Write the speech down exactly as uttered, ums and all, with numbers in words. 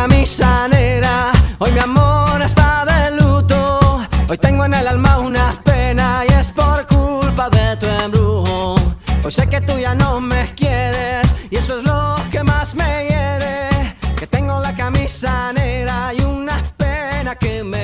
camisa negra, hoy mi amor está de luto. Hoy tengo en el alma una pena y es por culpa de tu embrujo. Hoy sé que tú ya no me quieres y eso es lo que más me hiere. Que tengo la camisa negra y una pena que me